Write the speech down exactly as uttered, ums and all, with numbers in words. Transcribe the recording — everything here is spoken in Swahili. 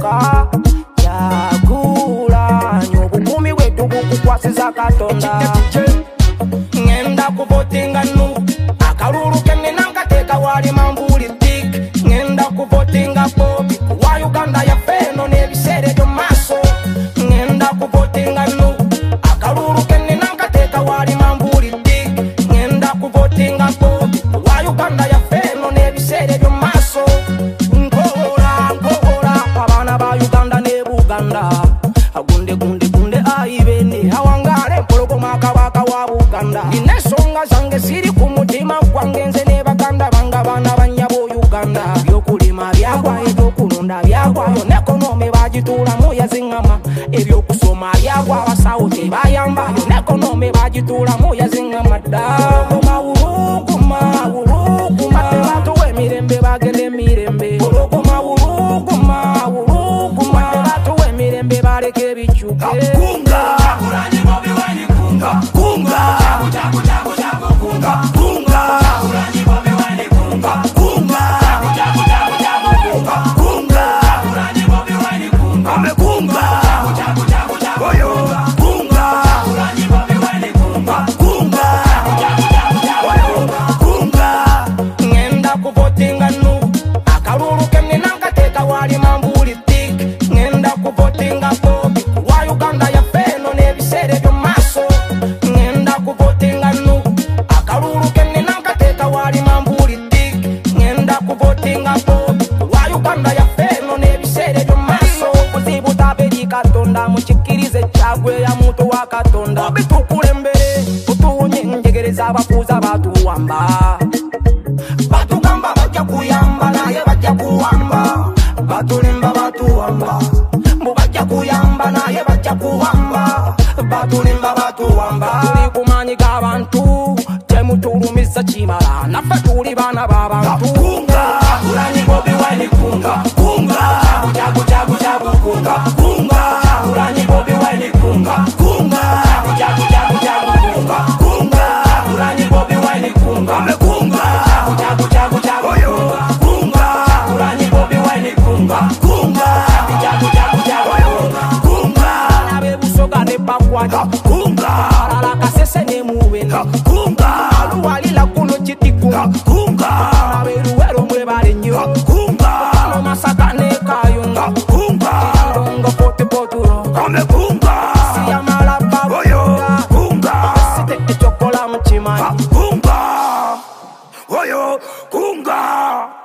kuka Yakula Nyobukumi wetu bukukwasiza katonda Ngenda kuvotinga nu Akaluru kene nangateka wali mambuli tik Ngenda kuvotinga popi Wa Uganda ya feno nebisere jo maso Ngenda kuvotinga nu Akaluru kene nangateka wali mambuli tik Ngenda kuvotinga popi Wa Uganda ya feno nebisere jo maso Nkora, nkora Abana ba Uganda ne Buganda Agunde gunde gunde aibene Awangare mpoloko makabaka wa Buganda Inesonga zange siri kumutima kwangenze ne Baganda banga bana banyabo Uganda Byokulima byagwa ebyokulunda byagwa Nekonome bagitula mu yazingama Ebyokusoma byagwa basawo tebayamba Nekonome bagitula mu yazingama da Mawuruguma wuruguma Tebatuwe mirembe bagende mirembe Wuruguma wuruguma wuruguma Tebatuwe mirembe bareke bichuke Kunga Kurani bobi weni kunga Kunga Jabu jabu jabu jabu kunga Kunga Kurani bobi weni kunga Kunga Jabu jabu jabu jabu kunga Kunga Kurani bobi weni kunga Ame kunga Jabu jabu jabu jabu Oyo Kunga Kurani bobi weni kunga Kunga Jabu jabu jabu Oyo Kunga Ngenda kuvotinga nu Akaluru kene nangateka wali mambuli tik Ngenda kuvotinga popi Wa Uganda ya feno nebisere jo maso Ngenda kuvotinga nu Akaluru kene nangateka wali mambuli tik Ngenda kuvotinga popi Wa Uganda ya feno nebisere jo maso Kuzibu taberi katonda Muchikirize chagwe ya mutu wa katonda Obitukule mbere Utuunye njegereza bakuza batuwamba Batugamba bajja kuyamba naye bajja kuwamba Batulimba batuwamba Mbu bajja kuyamba naye bajja kuwamba Batulimba batuwamba Tuli kumanyiga abantu Temutulumiza chimala Naffe tuli bana babantu Kunga Kurani bobi weni kunga Kunga Jabu jabu jabu kunga Kunga Kurani bobi weni kunga Kunga Jabu jabu jabu kunga Kunga Kurani bobi weni kunga Ame kunga Jabu jabu jabu Oyo Kunga Kurani bobi weni kunga Kunga Jabu jabu jabu Oyo Kunga Nabe busoga ne pakwata Kunga Alala kasese ne muwena Kunga Aluwalila kuno chitiku Kunga Nabe luwero mwebale nyo Kunga Ano masaka ne kayunga Kunga Ndongo pote poturo Ame kunga Siyamala Oyo Kunga Site echokola mchimani Kunga Oyo Kunga